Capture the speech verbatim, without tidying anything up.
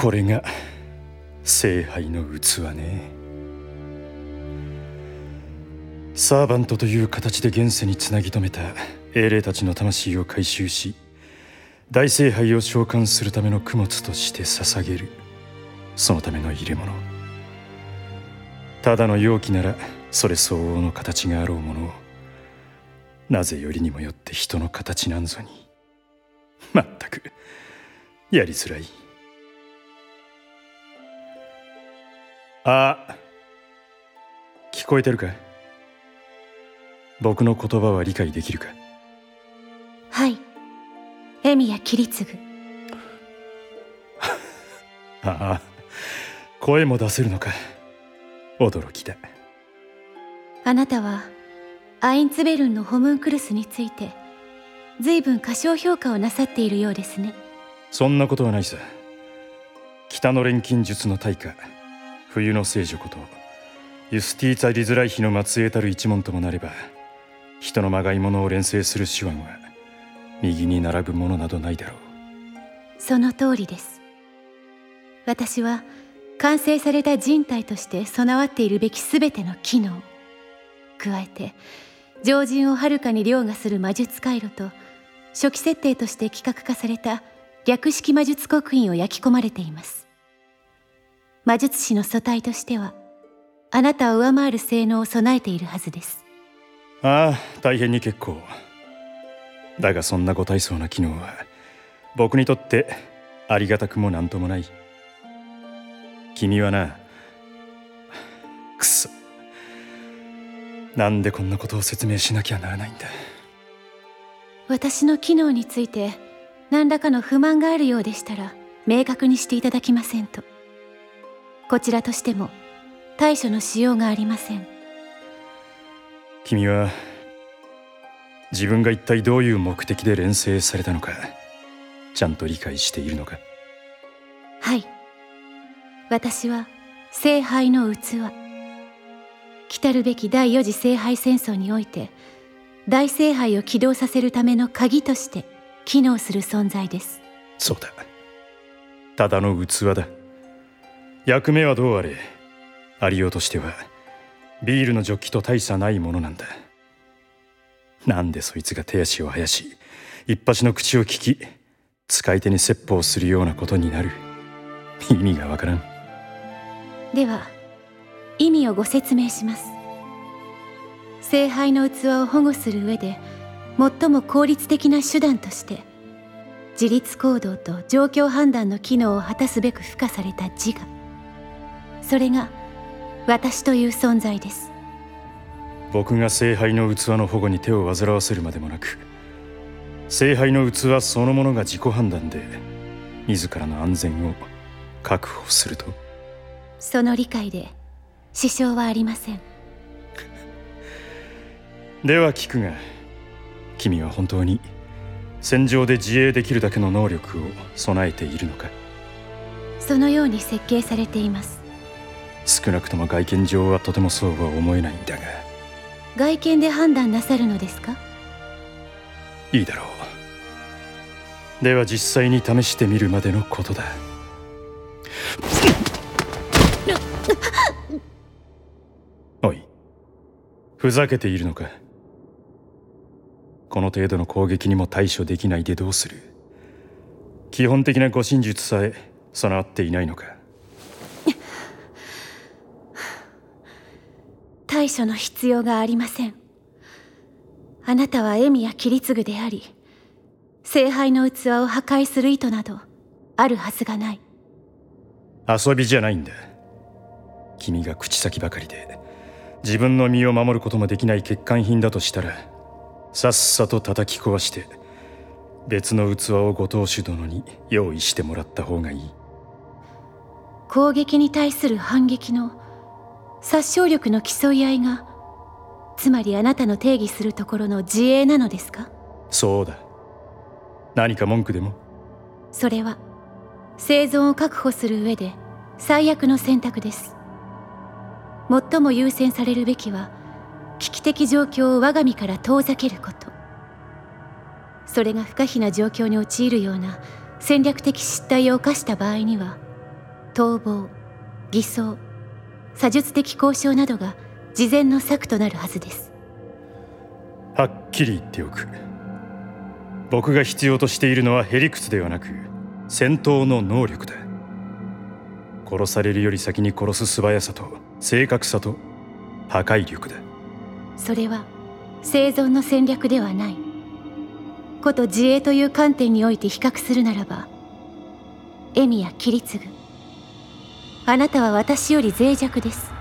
これが聖杯の器ね。サーバントという形で現世につなぎ止めた英霊たちの魂を回収し、大聖杯を召喚するための供物として捧げる。そのための入れ物。ただの容器ならそれ相応の形があろうものを、なぜよりにもよって人の形なんぞに。まったくやりづらい。あ、聞こえてるか？僕の言葉は理解できるか？ はい、エミヤ桐次。 ああ、声も出せるのか。驚きだ。 あなたはアインツベルンのホムンクルスについて随分過小評価をなさっているようですね。 そんなことはないさ。北の錬金術の大家、冬の聖女ことユスティーツァ・リズライヒの末裔たる一門ともなれば、人のまがいものを錬成する手腕は右に並ぶものなどないだろう。 その通りです。私は完成された人体として備わっているべきすべての機能、加えて常人をはるかに凌駕する魔術回路と初期設定として企画化された略式魔術刻印を焼き込まれています。魔術師の素体としてはあなたを上回る性能を備えているはずです。 ああ、大変に結構だが、そんなご大層な機能は僕にとってありがたくもなんともない。君はな、くそ、なんでこんなことを説明しなきゃならないんだ。 私の機能について何らかの不満があるようでしたら明確にしていただきませんと。こちらとしても対処のしようがありません。 君は自分が一体どういう目的で錬成されたのかちゃんと理解しているのか？ はい、私は聖杯の器。来るべき第四次聖杯戦争において大聖杯を起動させるための鍵として機能する存在です。 そうだ、ただの器だ。役目はどうあれ、ありようとしてはビールのジョッキと大差ないものなんだ。なんでそいつが手足を生やし、一発の口を聞き、使い手に説法するようなことになる。意味がわからん。 では意味をご説明します。聖杯の器を保護する上で最も効率的な手段として自律行動と状況判断の機能を果たすべく付加された自我、それが私という存在です。 僕が聖杯の器の保護に手を煩わせるまでもなく、聖杯の器そのものが自己判断で自らの安全を確保すると？ その理解で支障はありません。 では聞くが、君は本当に戦場で自衛できるだけの能力を備えているのか？ そのように設計されています。 少なくとも外見上はとてもそうは思えないんだが。 外見で判断なさるのですか？ いいだろう。では実際に試してみるまでのことだ。おい、ふざけているのか？この程度の攻撃にも対処できないでどうする？基本的な護身術さえ備わっていないのか？ 対処の必要がありません。あなたはエミヤ桐次であり、聖杯の器を破壊する意図などあるはずがない。 遊びじゃないんだ。君が口先ばかりで自分の身を守ることもできない欠陥品だとしたら、さっさと叩き壊して別の器をご当主殿に用意してもらった方がいい。 攻撃に対する反撃の殺傷力の競い合いが、つまりあなたの定義するところの自衛なのですか？ そうだ。何か文句でも？ それは生存を確保する上で最悪の選択です。最も優先されるべきは危機的状況を我が身から遠ざけること。それが不可避な状況に陥るような戦略的失態を犯した場合には逃亡、偽装、査術的交渉などが事前の策となるはずです。 はっきり言っておく。僕が必要としているのはへ理屈ではなく戦闘の能力だ。殺されるより先に殺す素早さと正確さと破壊力だ。 それは生存の戦略ではない。こと自衛という観点において比較するならば、エミやキリツグ、あなたは私より脆弱です。